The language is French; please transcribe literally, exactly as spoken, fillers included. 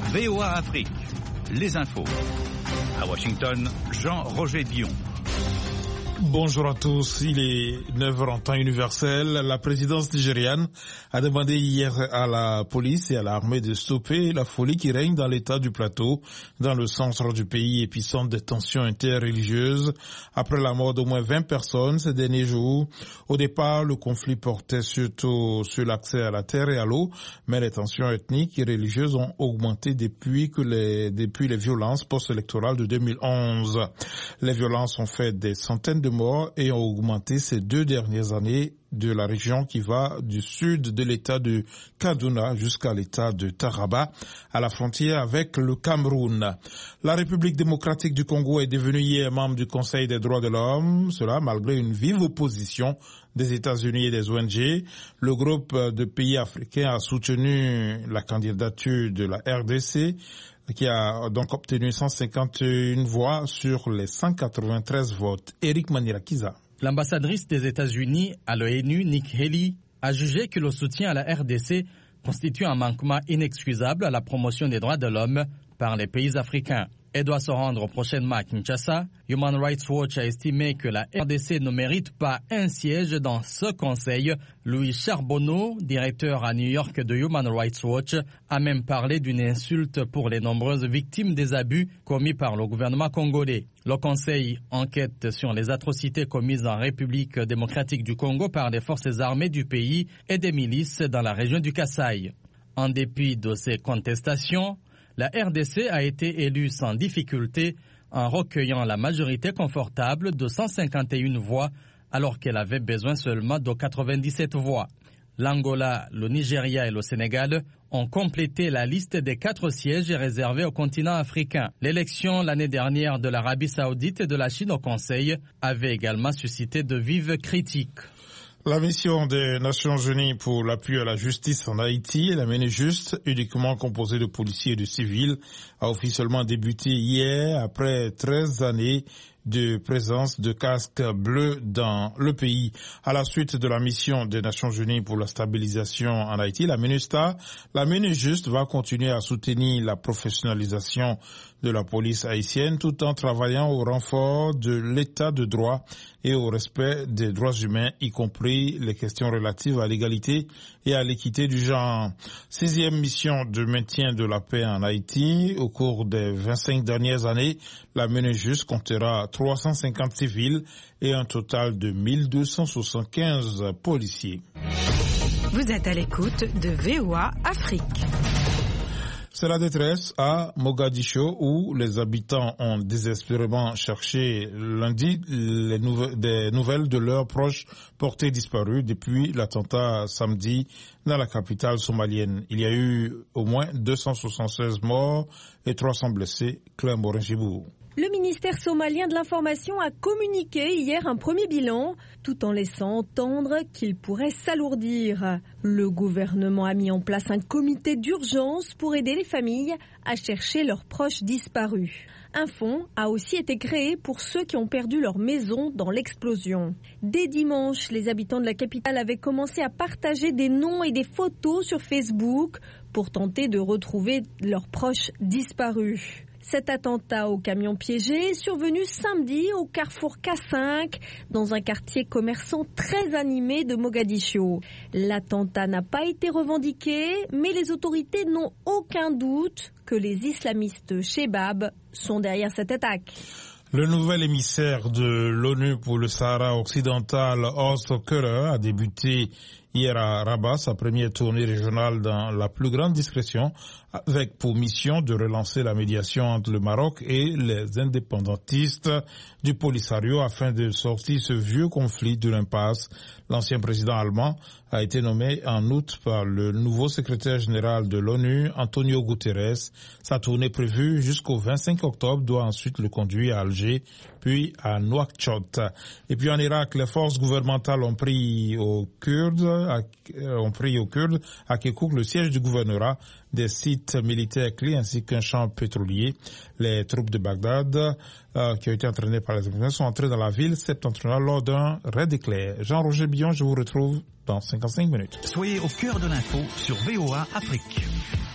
V O A Afrique, les infos. À Washington, Jean-Roger Dion. Bonjour à tous, il est neuf heures en temps universel. La présidence nigériane a demandé hier à la police et à l'armée de stopper la folie qui règne dans l'état du plateau, dans le centre du pays épicentre des tensions interreligieuses. Après la mort d'au moins vingt personnes ces derniers jours, au départ, le conflit portait surtout sur l'accès à la terre et à l'eau, mais les tensions ethniques et religieuses ont augmenté depuis que les, depuis les violences post-électorales de deux mille onze. Les violences ont fait des centaines de morts et ont augmenté ces deux dernières années de la région qui va du sud de l'état de Kaduna jusqu'à l'état de Taraba, à la frontière avec le Cameroun. La République démocratique du Congo est devenue hier membre du Conseil des droits de l'homme, cela malgré une vive opposition des États-Unis et des O N G. Le groupe de pays africains a soutenu la candidature de la R D C, qui a donc obtenu cent cinquante et une voix sur les cent quatre-vingt-treize votes. Eric Manirakiza. L'ambassadrice des États-Unis à l'ONU, Nikki Haley, a jugé que le soutien à la R D C constitue un manquement inexcusable à la promotion des droits de l'homme par les pays africains. Elle doit se rendre prochainement à Kinshasa. Human Rights Watch a estimé que la R D C ne mérite pas un siège dans ce conseil. Louis Charbonneau, directeur à New York de Human Rights Watch, a même parlé d'une insulte pour les nombreuses victimes des abus commis par le gouvernement congolais. Le conseil enquête sur les atrocités commises en République démocratique du Congo par les forces armées du pays et des milices dans la région du Kasaï. En dépit de ces contestations, la R D C a été élue sans difficulté en recueillant la majorité confortable de cent cinquante et une voix alors qu'elle avait besoin seulement de quatre-vingt-dix-sept voix. L'Angola, le Nigeria et le Sénégal ont complété la liste des quatre sièges réservés au continent africain. L'élection l'année dernière de l'Arabie Saoudite et de la Chine au Conseil avait également suscité de vives critiques. La mission des Nations Unies pour l'appui à la justice en Haïti, la MINUJUST, uniquement composée de policiers et de civils, a officiellement débuté hier après treize années de présence de casques bleus dans le pays. À la suite de la mission des Nations Unies pour la stabilisation en Haïti, la MINUSTA, la MINUJUST va continuer à soutenir la professionnalisation de la police haïtienne tout en travaillant au renfort de l'état de droit et au respect des droits humains, y compris les questions relatives à l'égalité et à l'équité du genre. Sixième mission de maintien de la paix en Haïti. Au cours des vingt-cinq dernières années, la MINUJUST comptera trois cent cinquante civils et un total de mille deux cent soixante-quinze policiers. Vous êtes à l'écoute de V O A Afrique. C'est la détresse à Mogadiscio où les habitants ont désespérément cherché lundi les nouve- des nouvelles de leurs proches portés disparus depuis l'attentat samedi dans la capitale somalienne. Il y a eu au moins deux cent soixante-seize morts et trois cents blessés. Claire Morin-Gibou. Le ministère somalien de l'information a communiqué hier un premier bilan, tout en laissant entendre qu'il pourrait s'alourdir. Le gouvernement a mis en place un comité d'urgence pour aider les familles à chercher leurs proches disparus. Un fonds a aussi été créé pour ceux qui ont perdu leur maison dans l'explosion. Dès dimanche, les habitants de la capitale avaient commencé à partager des noms et des photos sur Facebook pour tenter de retrouver leurs proches disparus. Cet attentat au camion piégé est survenu samedi au carrefour K cinq, dans un quartier commerçant très animé de Mogadiscio. L'attentat n'a pas été revendiqué, mais les autorités n'ont aucun doute que les islamistes Chebab sont derrière cette attaque. Le nouvel émissaire de l'ONU pour le Sahara occidental, Horst Köhler, a débuté hier à Rabat sa première tournée régionale dans la plus grande discrétion, avec pour mission de relancer la médiation entre le Maroc et les indépendantistes du Polisario afin de sortir ce vieux conflit de l'impasse. L'ancien président allemand a été nommé en août par le nouveau secrétaire général de l'ONU, Antonio Guterres. Sa tournée prévue jusqu'au vingt-cinq octobre doit ensuite le conduire à Alger, puis à Nouakchott. Et puis en Irak, les forces gouvernementales ont pris aux Kurdes, à, ont pris aux Kurdes à Kirkouk le siège du gouvernorat, des sites militaires clés ainsi qu'un champ pétrolier. Les troupes de Bagdad, euh, qui ont été entraînées par les Américains, sont entrées dans la ville septentrionale lors d'un raid éclair. Jean-Roger Billon, je vous retrouve dans cinquante-cinq minutes. Soyez au cœur de l'info sur V O A Afrique.